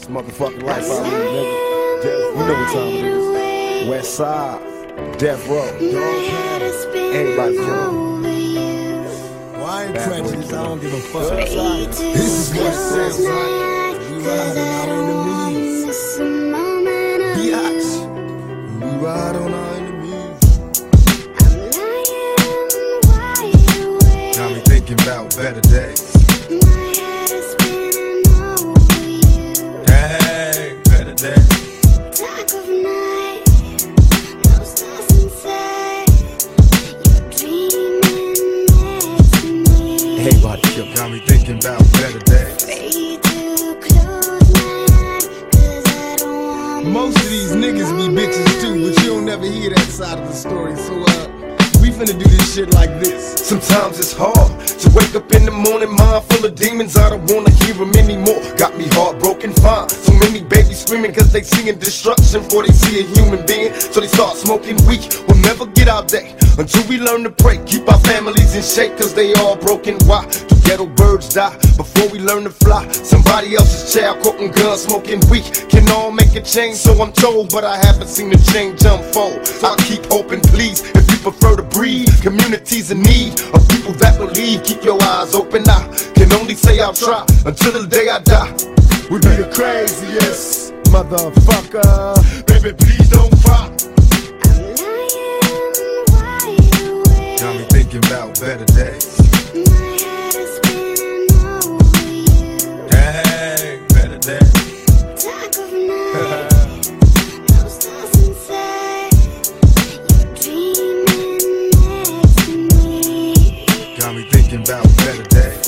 This motherfucking life I live, nigga. You know what time it is. West Side, Death Row, everybody killing. Well, I ain't prejudiced, I don't give a fuck. This is what it sounds like. We ride on our enemies. Biatch. We ride on our enemies. Got me thinking about better days. Hey, better days. Everybody killing. Got me thinking about better days. Most of these niggas be bitches too, but you don't never hear that side of the story. So we finna do this shit like this. Sometimes it's hard to wake up in the morning, mind full of demons. I don't wanna hear them anymore. Got me heartbroken, fine. So many babies screaming cause they seeing destruction before they see a human being. So they start smoking weed. We'll never get our day until we learn to pray. Keep our families in shape cause they all broken. Why do ghetto birds die before we learn to fly? Somebody else's child quoting guns, smoking weed. Can all make a change, so I'm told, but I haven't seen the change unfold. I'll keep hoping, please, if you prefer to breathe. Communities in need of people that believe. Keep your eyes open. I can only say I'll try until the day I die. We be the craziest motherfucker. Baby, please don't cry. Got me thinking about better days. Hey, better days. Got me thinking about better days.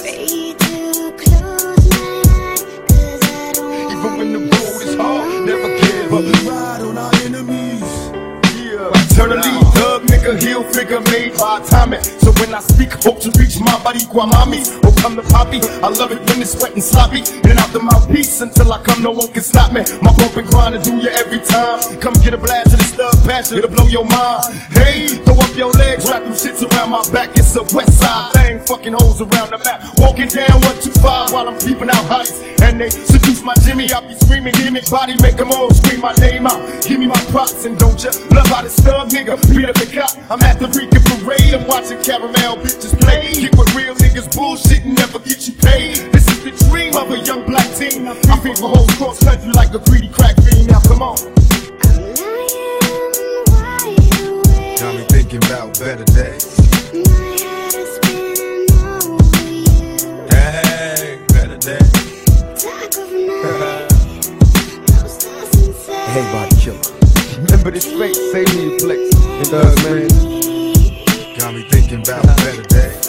Even when the road is hard, never give up. We ride on our enemies. Eternally, thug nigga, heel figure made by timing. So when I speak, hope to reach my body, mami. Oh, come to poppy. I love it when it's wet and sloppy. In and out the mouthpiece until I come, no one can stop me. My bump and grind to do you every time. Come get a blast of this thug passion, it'll blow your mind. Hey, throw up your legs, wrap them shits around my back. It's a west side thing, fucking holes around the map. Walking down 125 while I'm peeping out heights. And they seduce my Jimmy, I be screaming, gimmick body, make them all scream my name out. Give me my props and don't you love how this thug nigga beat up the cop. I'm at the Rican parade, I'm watching caramel bitches play. Kick with real niggas bullshit and never get you paid. This is the dream of a young black teen. I feel for whole cross country like a greedy crack fiend. Now come on. Got me thinking about better days. Hey, better days. Everybody killing. Remember this face, save me a place. Man. Got me thinking about better days.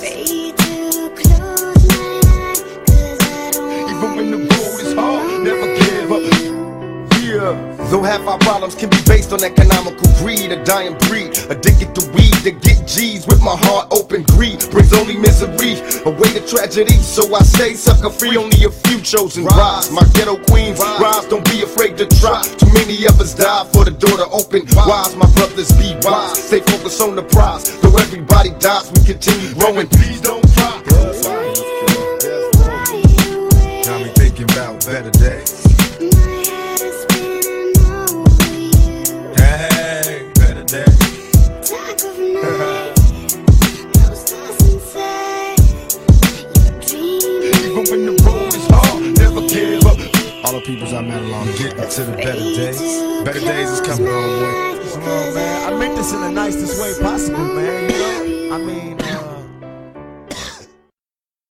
Even when the road is hard, never give up. Yeah. Though half our problems can be based on economical greed, a dying breed, addicted to weed to get G's with my heart open. Greed brings only misery, away to tragedy. So I stay sucker free, only a few chosen rise. My ghetto queens rise, don't be afraid to try. Too many of us die for the door to open. Wise, my brothers be wise, stay focused on the prize. Though everybody dies, we continue growing. Please don't cry. Got me thinking about better days. Hey, better days. Even when the road is hard, never give up. All the peoples I met along getting to the better days. Better days is coming on, boy. Come on, man. I meant this in the nicest way possible, man. You know? I mean,